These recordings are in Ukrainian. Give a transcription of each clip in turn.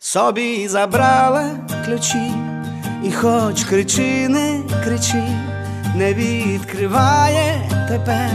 собі забрала ключі, і хоч кричи, не кричи, не відкриває тепер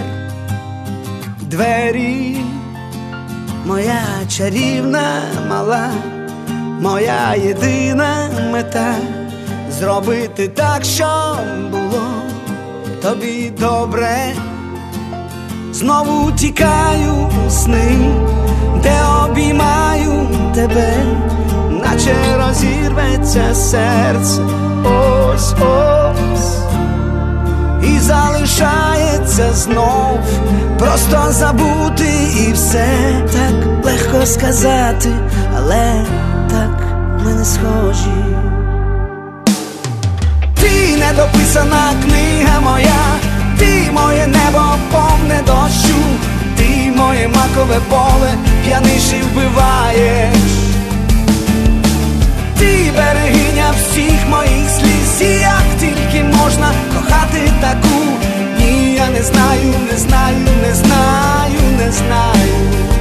двері. Моя чарівна мала, моя єдина мета — зробити так, щоб було тобі добре. Знову тікаю у сни, де обіймаю тебе, наче розірветься серце ось-ось, і залишається знов просто забути, і все так легко сказати, але так ми не схожі. Ти недописана книга моя, ти моє небо повне дощу, ти моє макове поле, п'яниш і вбиваєш. Ти берегиня всіх моїх сліз, і як тільки можна кохати таку. Ні, я не знаю, не знаю, не знаю, не знаю.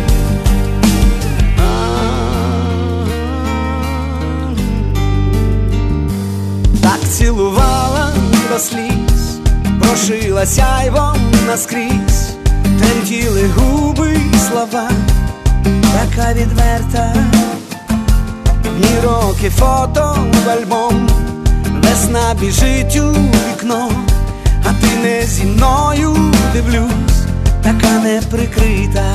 Так цілувала до сліз, прошила сяйвом наскрізь, тремтіли губи й слова, така відверта. Дні, роки, фото в альбом, весна біжить у вікно, а ти не зі мною, дивлюсь, така неприкрита.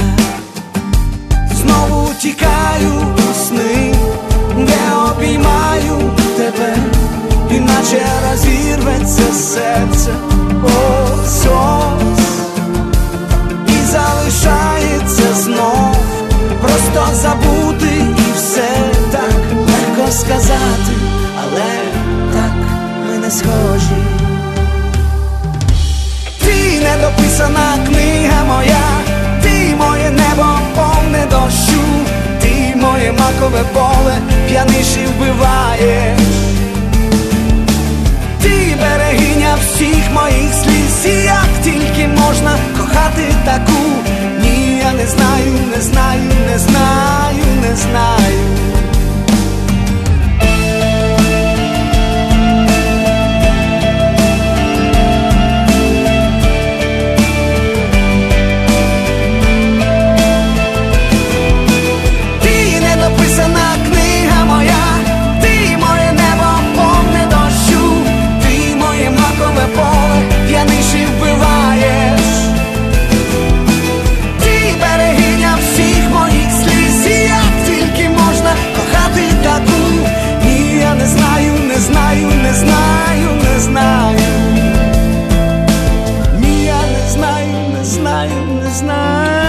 Знову тікаю у сни, де обіймаю тебе, іначе розірветься серце ось-ось, і залишається знов просто забути, і все так легко сказати, але так ми не схожі. Ти недописана книга моя, ти моє небо повне дощу, ти моє макове поле, п'яниш і вбиваєш. Ти берегиня всіх моїх сліз, і як тільки можна кохати таку. Ні, я не знаю, не знаю, не знаю, не знаю. Ти недописана книга моя, ти моє небо повне дощу, ти моє макове поле, п'яниш і вбиваєш. Ти берегиня всіх моїх сліз, і як тільки можна кохати таку. Ні, я не знаю, не знаю, не знаю, не знаю. Ні, я не знаю, не знаю, не знаю.